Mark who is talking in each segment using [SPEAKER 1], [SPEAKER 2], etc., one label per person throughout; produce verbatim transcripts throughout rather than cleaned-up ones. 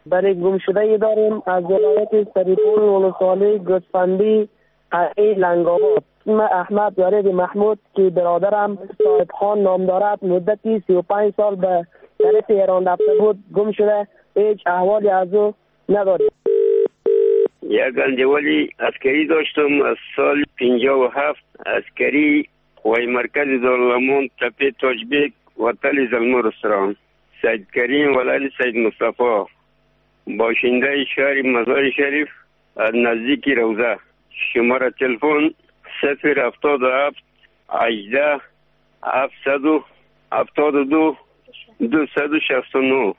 [SPEAKER 1] برای گم شده ای داریم از ولایت سریپور ولسوالی گوسفندی قلعه لنگ‌آباد. اسم احمد یارد محمود که برادرم صاحب خان نام دارد مدتی سی و پنج سال به طرف ایران رفته بود گم شده، هیچ احوالی از او نداریم.
[SPEAKER 2] یک گنجوالی عسکری داشتم از سال پنجاه و هفت، عسکری وای مرکز دارالامون تپه تاجبیک و تل زلمو رستوران. سید کریم ولایت سید مصطفی، باشنده شهر مزار شریف از نزدیک روضه. شماره تلفن صفر هفتاد و هفت هجده هفتصد و هفتاد و دو دویست و شصت و نه.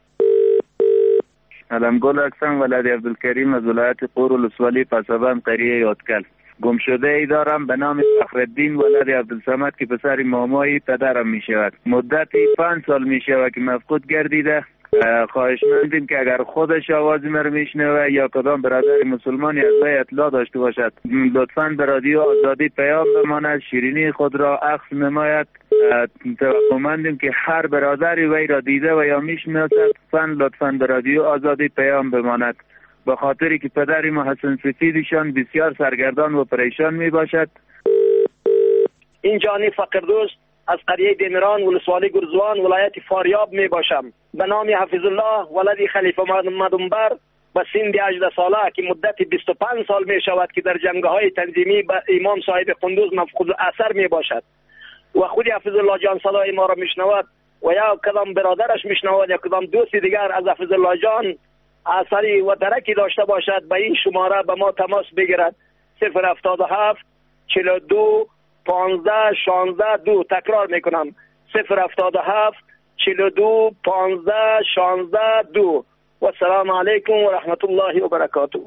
[SPEAKER 3] علمگل اکسان ولد عبدالکریم از ولایت قور ولسوالی پسابند قریه یادکل. گم شده ای دارم به نام فخرالدین ولد عبدالصمد که پسر مامایی پدرم می شود. مدتی پنج سال می شود که مفقود گردیده. خواهش مندیم که اگر خودش آوازی مرا میشنوه یا کدام برادر مسلمانی از وی اطلاع داشته باشد لطفاً به رادیو آزادی پیام بماند، شیرینی خود را عکس نماید. توقع مندیم که هر برادری وی را دیده و یا میشناسد لطفاً به رادیو آزادی پیام بماند، به خاطری که پدری ما حسن سفیدشان بسیار سرگردان و پریشان می باشد.
[SPEAKER 4] این جانی فقردوست از قریه دیمران ولسوالی گرزوان ولایت فاریاب می باشم. به نام حفظ الله ولد خلیفه محمد به سن هجده ساله که مدت بیست و پنج سال می شود که در جنگ‌های تنظیمی به امام صاحب قندوز مفقود اثر می باشد و خود حفظ الله جان صدای ما را میشنود و یا کدام برادرش میشنود یا کدام دوست دیگر از حفظ الله جان اثری و درکی داشته باشد به این شماره به ما تماس بگیرد. صفر هفتاد و هفت چهل و دو پانزده شانزده دو. تکرار میکنم صفر هفتاد و هفت چهل و دو پانزده شانزده دو. و السلام علیکم و رحمت الله و برکاته.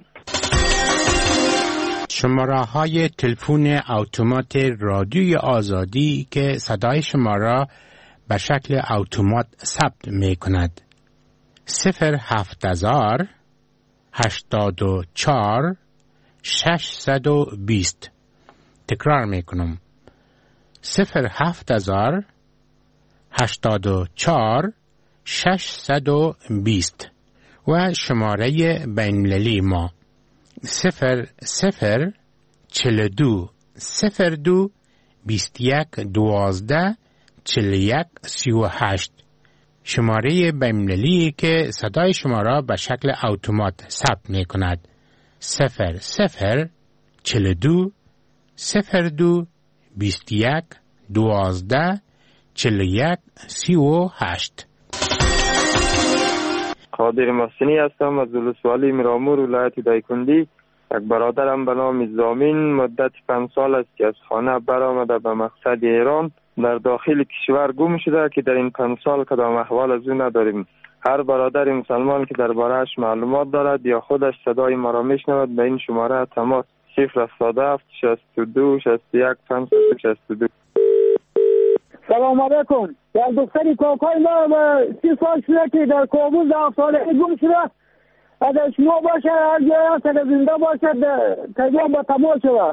[SPEAKER 5] شماره های تلفن اتومات رادیوی آزادی که صدای شما را به شکل اتومات ثبت می کند: صفر هفت هزار هشتاد و چهار ششصد و بیست. تکرار می کنم: صفر هفت هزار هشتاد و چهار ششصد و بیست. و شماره بین‌المللی ما صفر صفر چهل دو صفر دو بیست یک دوازده چهل یک سی و هشت. شماره بین‌المللی که صدای شما را به شکل اتومات ثبت می کند: صفر صفر چهل دو صفر دو بیست یک دوازده چهل یک سی و هشت.
[SPEAKER 6] قادر محسنی هستم از ولسوالی میرامور ولایت دایکندی. یک برادرم به نام زامین مدت پنج سال است که از خانه برآمده به مقصد ایران در داخل کشور گم شده که در این پنج سال کدام احوال از او نداریم. هر برادر مسلمان که درباره‌اش معلومات دارد یا خودش صدای ما را میشنود به این شماره تماس صفر هفتاد و هفت شصت و دو شصت و یک پنجصد و شصت و دو.
[SPEAKER 1] سلام علیکم. یک دختری کاکای ما به سی سال شده که در کابل در سالگی گم شده. اگر شما باشه هر جای هست اگر زنده باشد تجربه با تماس شده.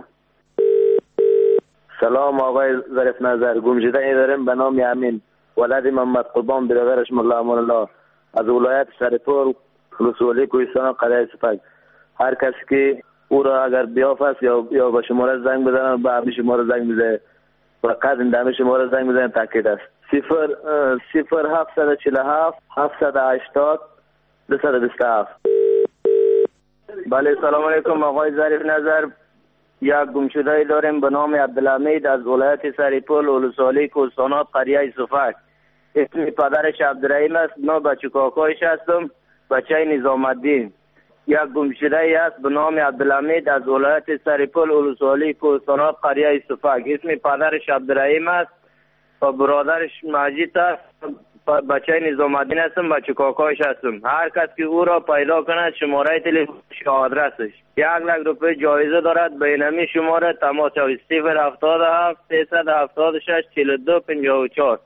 [SPEAKER 7] سلام آقای ظریف نظر. گم شده ای داریم به نام امین ولد محمد قربان برادرش ملا امان الله از ولایت سرپور ولسوالی کوهستان قریه سپک. هر کسی که او را اگر بیافت یا یا به شماره زنگ بزنن به همین شماره زنگ بزنه فقط این دم شماره زنگ بزنن تاکید است. صفر صفر هفتصد چهل و هفت هفتصد و هشتاد دویست و بیست و هفت. بله سلام علیکم آقای ظریف نظر. یک گم شده ای داریم به نام عبدالحمید از ولایت سریپول ولسوالی کوهستانات قریه صفک. اسم پدرش عبدالرحیم است. ما بچه کاکایش هستم، بچه نظام الدین. یک گم شده ای است به نام عبدالحمید از ولایت سریپول ولسوالی کوهستانات قریه صفک. اسم پدرش عبدالرحیم است و برادرش مجید است. بچه نظام الدین هستم، بچه کاکایش هستم. هر کس که او را پیدا کند شماره تلفنش و آدرسش یک لک روپیه جایزه دارد. به اینمی شماره تماس شوید: صفر هفتاد و هفت سیصد و هفتاد و شش چهل و دو پنجاه و چهار.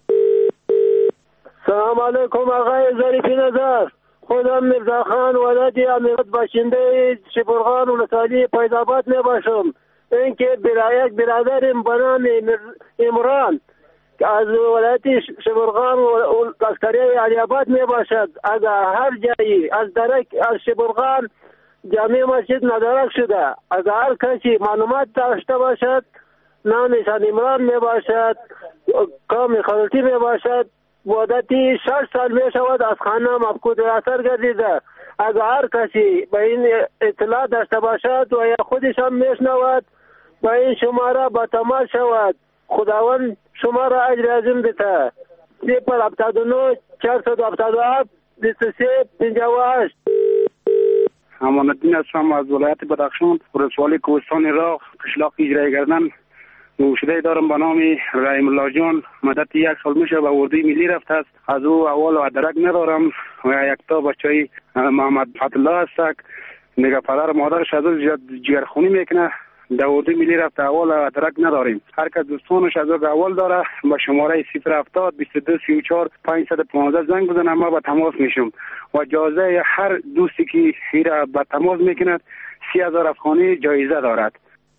[SPEAKER 1] سلام علیکم آقای ظریف نظر. خودم مرزا خان ولد امیرات باشنده شبرغان ولسوالی فیض‌آباد می باشم. اینکه برای یک برادرم به نام عمران از ولایت شبرغان و لشکریه علی‌آباد می باشد. اگر هر جایی از درک از شبرغان جامع مسجد ندارک شده، اگر هر کسی معلومات داشته باشد، نامش عمران می باشد، کام خلطی می باشد، مدتی شش سال می شود از خانه مفقود اثر گردیده. اگر هر کسی به این اطلاع داشته باشد و یا خودش هم میشنود با این شماره با تماس شود. خداوند شما را اجر عظیم بده. صفر هفتاد و نه چهارصد و هفتاد و هفت بیست و سه پنجاه و هشت.
[SPEAKER 8] امان الدین هستم از ولایت بدخشان، ولسوالی کوهستان راغ، قشلاق اجرای گردن. نوشیده دارم به نام رحیم الله جان. مدت یک سال میشه به اردوی ملی رفته است. از او اول و درک ندارم و یک تا بچه محمد فتحالله است میگه پدر مادرش از جگرخونی میکنه. در اردوی ملی رفته اول و درک نداریم. هر کس دوستانش از اول داره با شماره صفر هفتاد بیست و دو سی و چهار پانصد و پانزده زنگ بزنه، ما به تماس میشم و جایزه هر دوستی که ایرا به تماس میکند سی هزار افغانی جایزه دارد.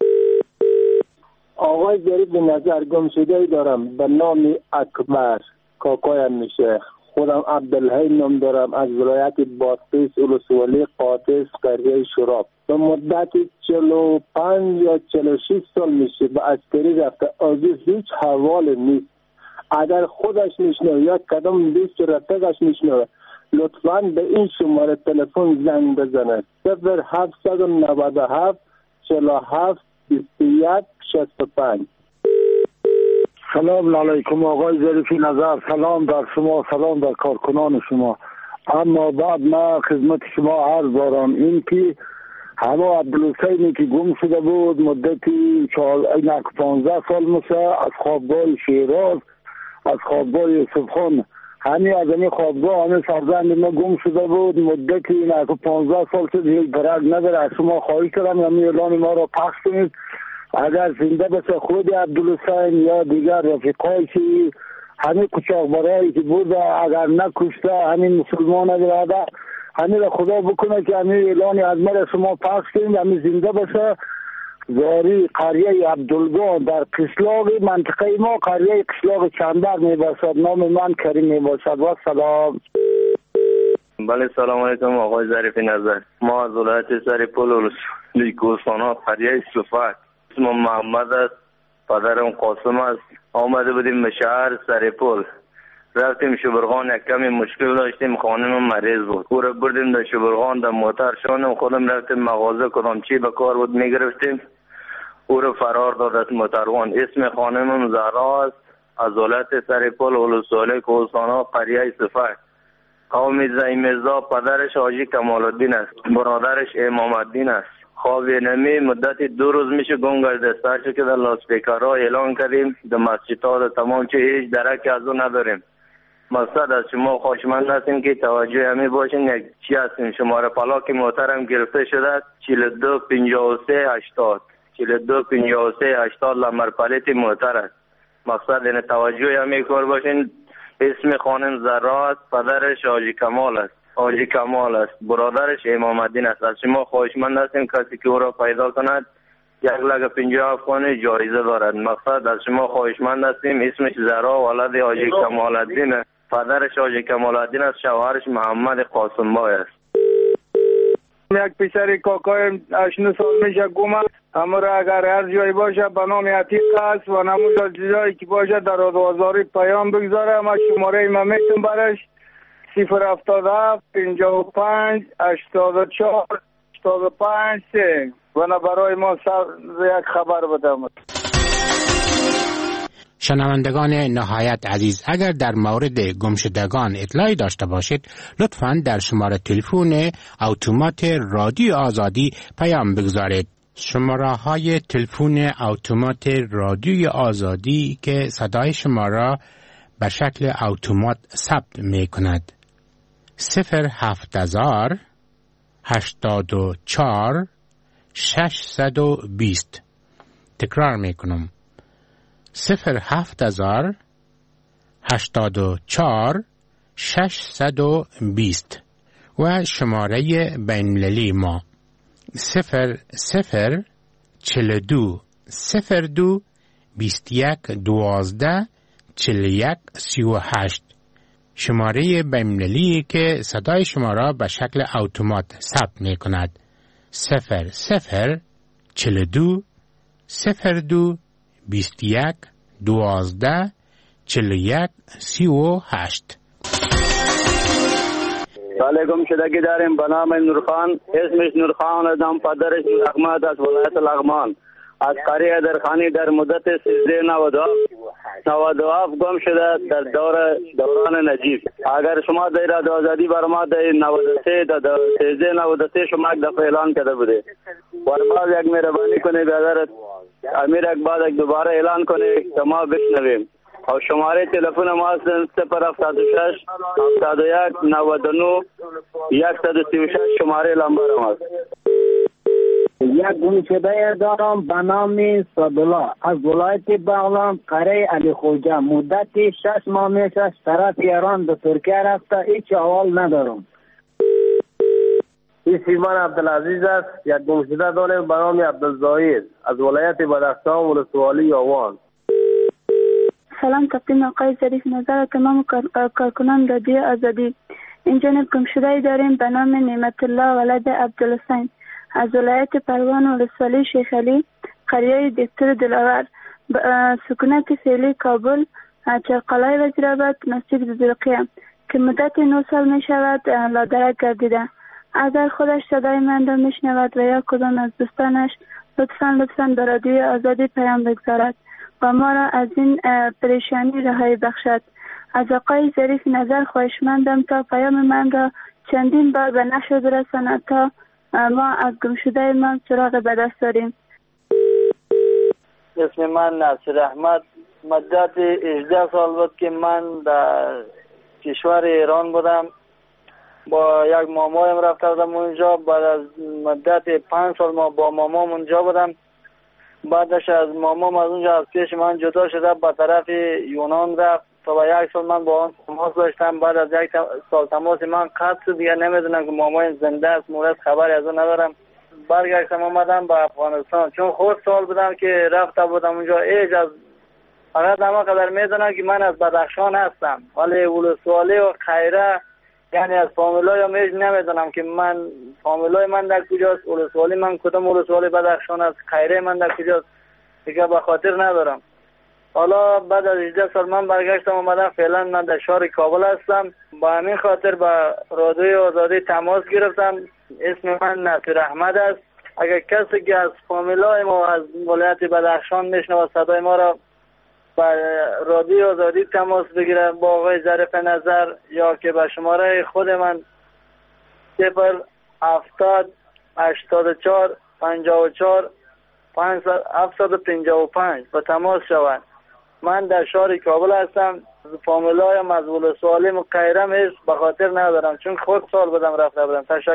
[SPEAKER 1] آقای ظریف نظر گم شده دارم به نام اکبر، کاکایم میشه. خودم عبدالحی نام دارم از ولایت بادغیس، ولسوالی قادس، قریه شراب. به مدت چهل و پنج یا چهل و شش سال میشه به عسکری رفته. از هیچ حوال نیست. اگر خودش میشنوه یا کدام دوست رفیقش میشنوه لطفاً به این شماره تلفن زنگ بزنه. صفر هفتصد و نود و هفت چهل و هفت بیست و یک شصت و پنج.
[SPEAKER 9] سلام علیکم آقای ظریفی نظر. سلام در شما، سلام در کارکنان شما. اما بعد ما خدمت شما عرض دارم این که همه عبدالحسینی که گم شده بود مدتی پانزده سال میشه از خوابگاه شیراز، از خوابگاه یوسف خان، همین از این خوابگاه همین فرزند ما گم شده بود مدتی پانزده سال شد. هیچ درک نداره. از شما خواهش کردم همین اعلان ما را پخش کنید. اگر زنده بشه خود عبدالحسین یا دیگر رفیقایی که همین قاچاق برایی که بوده اگر نکشته همین مسلمان برادر همین را خدا بکنه که همین اعلان از ما شما پخش کنید همین زنده بشه. زاری قریه عبدالگان در قشلاق منطقه ما قریه قشلاق چندر می باشد. نام من کریم می باشد و سلام.
[SPEAKER 7] بله سلام علیکم آقای ظریفی نظر. ما از ولایت سرپل ولسوالی کوهستان قریه صفت، اسم محمد است، پدرم قاسم است. آمده بودیم به شهر سرپل، رفتیم شبرغان، یک کمی مشکل داشتیم، خانم مریض بود، او را بردیم در شبرغان در موتر شانم خودم رفتیم مغازه کدام چی به کار بود میگرفتیم، او را فرار داد از موتروان. اسم خانمم زهرا است، از ولایت سرپل ولسوالی کوهستان قریه صفت. قوم زیمزا، پدرش حاجی کمال الدین است، برادرش امام الدین است. خواب نمی مدت دو روز میشه گم گشته. سرچه که در لاسپیکرها اعلان کردیم در مسجدها در تمام چه هیچ درک از او نداریم. مقصد از شما خواهشمند هستیم که توجه همی باشین. یک چی هستیم شماره پلاک محترم گرفته شده چهل و دو پنجاه و سه هشتاد چهل و دو پنجاه و سه هشتاد لمر پلیت محتر است. مقصد این توجه همی کار باشین. اسم خانم زهرا است، پدرش حاجی کمال است حاجی کمال است برادرش امام الدین است. از شما خواهشمند هستیم کسی که او را پیدا کند یک لگه پنجاه افغانی جایزه دارد. مقصد از شما خواهشمند هستیم. اسمش زهرا ولد حاجی کمال الدین است، پدرش حاجی کمال الدین است، شوهرش محمد قاسم بای است.
[SPEAKER 8] یک پسر کاکای هشت سال میشه گم است. اما را اگر هر جایی باشه به نام عتیق است و نموز جایی که باشه در آزاری پیام بگذاره. اما شماره ما میتون برش صفر هفتاد هفت پنجاه و پنج هشتاد و چهار هشتاد و پنج سه و نه برای ما یک خبر بدم.
[SPEAKER 5] شنوندگان نهایت عزیز، اگر در مورد گمشدگان اطلاعی داشته باشید لطفاً در شماره تلفن اتومات رادیو آزادی پیام بگذارید. شماره های تلفن اتومات رادیوی آزادی که صدای شما را به شکل اتومات ثبت می کند: صفر هفت هزار هشتاد و چهار ششصد و بیست. تکرار می کنم: صفر هفت هزار هشتاد و چهار ششصد و بیست. و شماره بین‌المللی ما صفر صفر چهل و دو صفر دو بیست یک دوازده چهل و یک سی و هشت. شماره بین‌المللی که صدای شما را به شکل اتومات ثبت می کند. صفر صفر چهل و دو صفر دو بیست و یک دوازده چهل و یک سی و هشت.
[SPEAKER 10] علیکم شدگی داریم به نام نورخان، اسمش نورخان از نام پدرش احمد از ولایت لغمان، از قریه در خانی در مدت سیزده نود و هفت گم شده در دور دوران نجیب. اگر شما در آزادی بر ما در نود و سه در سیزده نود و سه شما یک دفعه اعلان کرده بوده و باز یک مهربانی کنه برادرت امیر اکبر یک دوباره اعلان کنه که ما بشنویم. و شماره تلفن ما است صفر هفتاد و شش هفتاد و یک نود و نه صد و سی و شش. شماره لمبر ما است.
[SPEAKER 11] یک گمشده دارم به نام صدالله از ولایت بغلان قریه علی خوجه. مدت شش ماه میشه طرف ایران به ترکیه رفته، هیچ احوال ندارم.
[SPEAKER 12] این سیمان عبدالعزیز است. یک گمشده دارم به نام عبدالزاهد از ولایت بدخشان ولسوالی آوان.
[SPEAKER 13] سلام تقدیم آقای ظریف نظر تمام کارکنان رادیو آزادی. اینجا گمشده داریم به نام نعمت الله ولد عبدالحسین از ولایت پروان ولسوالی شیخ علی قریه دکتر دلاور، سکونت فعلی کابل، چرقلای وزیرآباد، مسجد بزرقیه که مدت نه سال می شود لادرک گردیده. اگر خودش صدای من را می شنود و یا کدام از دوستانش لطفاً لطفاً به رادیو آزادی پیام بگذارد و ما را از این پریشانی رهایی بخشد. از آقای ظریف نظر خواهشمندم تا پیام من را چندین بار به نشر برساند تا ما از گمشده ما سراغ به دست داریم.
[SPEAKER 10] اسم من ناصر احمد. مدت هجده سال بود که من در کشور ایران بودم. با یک مامایم رفته بودم اونجا. بعد از مدت پنج سال ما با مامام اونجا بودم. بعدش از مامام از اونجا از پیش من جدا شده به طرف یونان رفت. تا با یک سال من با آن تماس داشتم. بعد از یک سال تماس من قطع شد. دیگه نمیدونم که مامایم زنده است مورد خبری از اون ندارم. برگشتم آمدم به افغانستان. چون خود سال بودم که رفته بودم اونجا. ایج از فقط همه قدر میدونم که من از بدخشان هستم، ولی ولسوالی و خیره یعنی از فامیلای هم ایج نمیدونم که من فامیلای من در کجاست، ولسوالی من کدام ولسوالی بدخشان است، خیره من در کجاست دیگه به خاطر ندارم. حالا بعد از هجده سال من برگشتم اومدم. فعلا من در شهر کابل هستم. با همین خاطر با رادیو آزادی تماس گرفتم. اسم من ناصر احمد است. اگر کسی که از فامیلای ما از ولایت بدخشان میشنوه صدای ما را با رادیو آزادی تماس بگیره با آقای ظریف نظر یا که به شماره خود من صفر هفتاد هشتاد و چهار پنجاه و چهار هفتصد و پنجاه و پنج با تماس شوند. من در شهر کابل هستم. فامیلایم از ولسوالی مقیرم است به خاطر ندارم چون خود سال بودم رفته بودم. تشکر.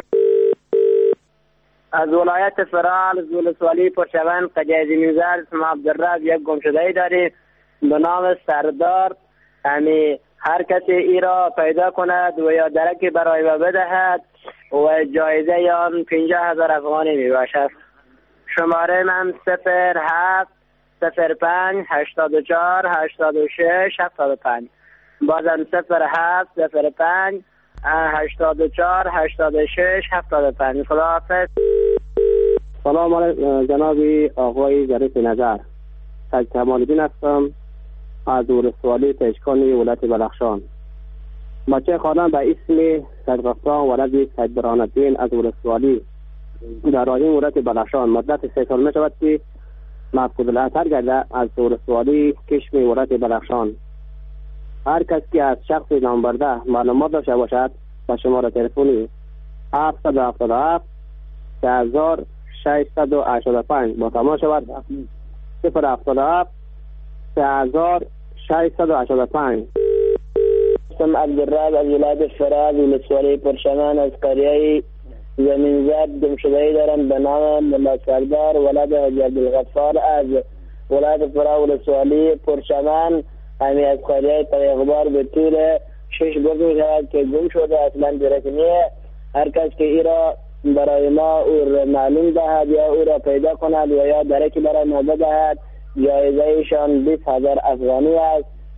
[SPEAKER 11] از ولایت فرال از ولسوالی پرشوان قجازی میزار اسم عبدالرب یک گمشده داری به نام سردار. یعنی هر کسی ای را پیدا کند و یا درکی برای و بدهد و جایزه یا پنجاه هزار افغانی می باشد. شماره من صفر هفت صفر پنج هشتاد و چهار هشتاد و شش هفتاد و پنج. بازم صفر هفت صفر پنج هشتاد و چهار هشتاد و شش هفتاد و پنج. خداحافظ.
[SPEAKER 14] سلام علیکم جناب آقای ظریف نظر. تاج کمال الدین هستم از ولسوالی پشکانی ولایت بدخشان. بچه خانم به اسم صدقستان ولد سید برهان الدین از ولسوالی در این ولایت بدخشان مدت سه سال می شود که مفقود الاثر گرده از ولسوالی کشم ولایت بدخشان. هر کس که از شخص نام برده معلومات داشته باشد با شماره تلفنی هفت هفت هفت سه هزار ششصد و هشتاد و پنج با تماس شود. صفر هفت هفت سه هزار ششصد و هشتاد و پنج.
[SPEAKER 15] اسم عبدالرب از ولایت فراز ولسوالی پرشمان از قریه زمینزد گمشده‌ای دارم به نام ملا سردار ولد حاجی عبدالغفار از ولایت فراز ولسوالی پرشمان. همین از قریه طریقبار به طول شش روز می شود که گم شده اصلا درکنیه. هر کس که ای را برای ما او معلوم دهد یا او را پیدا کند و یا درکی برای ما بدهد جایزه ایشان بیست هزار افغانی است.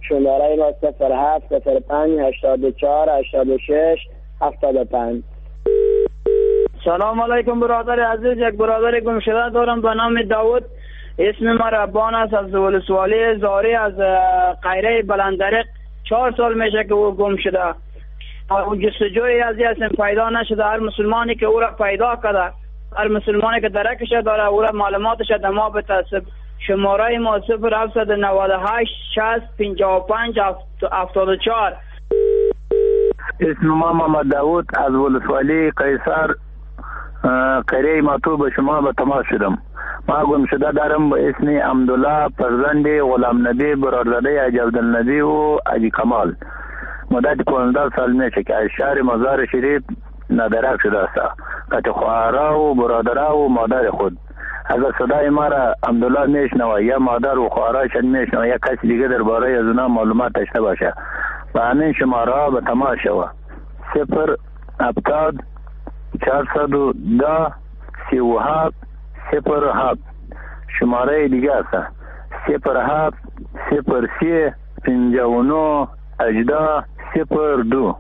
[SPEAKER 15] شماره ما صفر هفت صفر پنج هشتاد و چهار هشتاد و شش هفتاد و پنج.
[SPEAKER 10] سلام علیکم برادر عزیز، یک برادر گم شده دارم به نام داود. اسم ما ربان است، از ولسوالی زاری از قیره بلندرق. چهار سال میشه که او گم شده. او جستجوی از این پیدا نشده. هر مسلمانی که او را پیدا کرده، هر مسلمانی که درکش داره، او را معلوماتش در ما بتاسب. شماره ما صفر هفتصد و نود و هشت شصت پنجاه و پنج هفتاد و چهار.
[SPEAKER 3] اسم ما محمد داود از ولسوالی قیصر قریه ماتو به شما به تماس شدم. ما گم شده دارم به اسم عبدالله فرزند غلام نبی برادرزاده حاجی عبدالنبی و حاجی کمال. مدت پانزده سال میشه که از شهر مزار شریف ندرک شده است. قط خواهرها و برادرها و مادر خود. اگر صدای ما را عبدالله میشنوه یا مادر و خواهرایشان میشنوه یا کسی دیگه درباره از اونا معلومات داشته باشه، با همین شماره ها به تماس شوه. صفر هفتاد چهارصد و ده سی و هفت صفر هفت. شماره دیگه است صفر هفت صفر سی پنجاه و نه هجده صفر دو.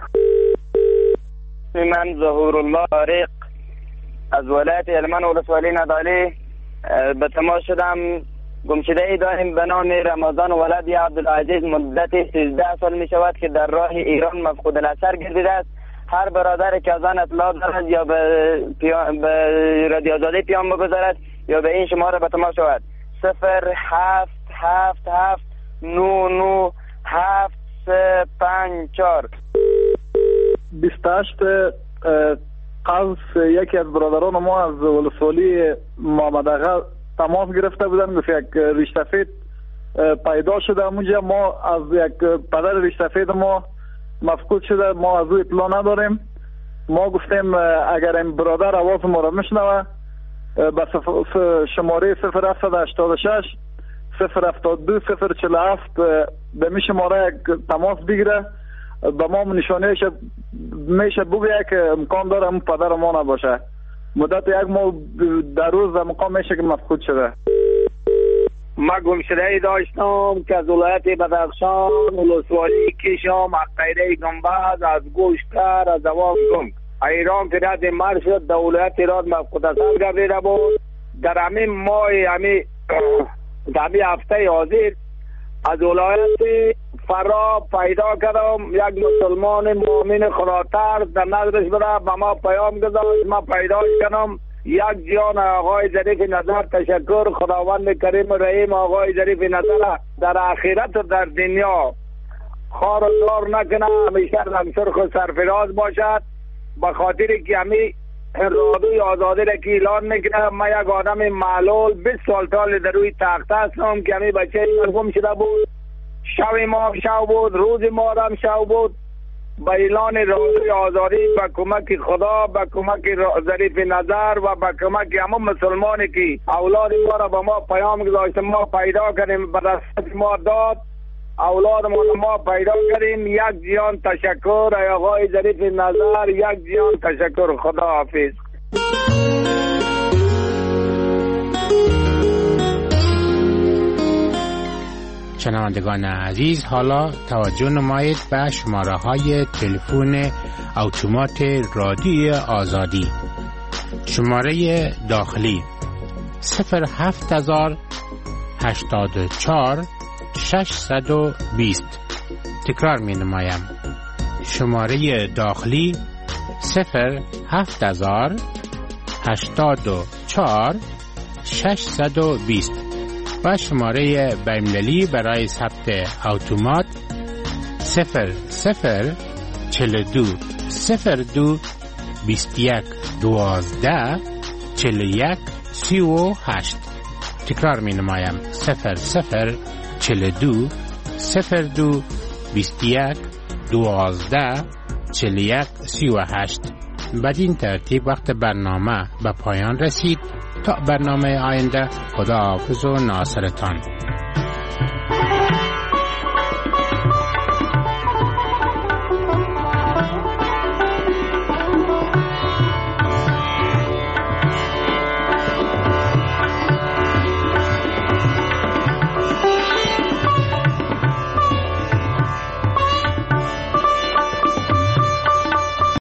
[SPEAKER 16] من ظهور الله عریق از ولایت هلمند ولسوالی ندالی به تماس شدم. گمشده ای داریم به نام رمضان ولد عبدالعزیز. مدت سیزده سال می شود که در راه ایران مفقود الاثر گردیده است. هر برادر که از آن اطلاع دارد یا به, پیام... به رادیو آزادی پیام بگذارد یا به این شماره به تماس شود. صفر هفت هفت هفت نو نو هفت سه پنج چار.
[SPEAKER 17] بیست و هشت قوس یکی از برادران ما از ولسوالی محمد آقا تماس گرفته بودن، گفت یک ریش سفید پیدا شده اونجا. ما از یک پدر ریش سفید ما مفقود شده، ما از او اطلاع نداریم. ما گفتیم اگر این برادر آواز ما را میشنوه به شماره صفر هفتصد و هشتاد و شش صفر هفتاد و دو صفر چهل و هفت به می شماره تماس بگیره. به ما نشانهش میشه بگه که امکان داره اون پدر ما نباشه. مدت یک ماه در روز امکان میشه که مفقود شده.
[SPEAKER 4] ما گمشده ای داشتم که از ولایت بدخشان ولسوالی کشم قیره گنبد از گوشتر از دوام گم ایران که رد مر شد در ولایت ایران مفقود اثر گردیده بود. در همین ماه همین در همین هفته حاضر از ولایت فرا پیدا کردم یک مسلمان مؤمن خداتر در نظرش بره به ما پیام گذاشت. ما پیدا کردم یک جان آقای ظریف نظر. تشکر خداوند کریم رحیم آقای ظریف نظر در آخرت و در دنیا خار و زار نکنه، همیشه رنگ سرخ و سرفراز باشد. به خاطر که همی رادوی آزادی را که اعلان میکنه، ما یک آدم معلول بیست سال تال در روی تخت هستم که همی بچه مرگم شده بود. شب ما شو بود، روز ما هم شو بود. با اعلان رادوی آزادی به کمک خدا، به کمک ظریف نظر و به کمک همون مسلمانی که اولاد ما را به ما پیام گذاشت، ما پیدا کردیم، به دست ما داد. اولاد ما ما پیدا کردیم. یک جان تشکر ای آقای ظریف نظر، یک جان تشکر. خدا حافظ.
[SPEAKER 5] شنوندگان عزیز، حالا توجه نمایید به شماره های تلفن اتومات رادیوی آزادی. شماره داخلی صفر هفت هزار هشتاد و چهار ششصد و بیست. تکرار می نمایم. شماره داخلی صفر هفت هزار هشتاد و چهار ششصد و بیست و شماره بین‌المللی برای ثبت اتومات صفر صفر چهل و دو صفر دو بیست و یک دوازده چهل و یک سی و هشت. تکرار می نمایم. صفر صفر چهل و دو صفر دو بیست و یک دوازده چهل و یک سی و هشت. بدین ترتیب وقت برنامه به پایان رسید. تا برنامه آینده، خدا حافظ و ناصرتان.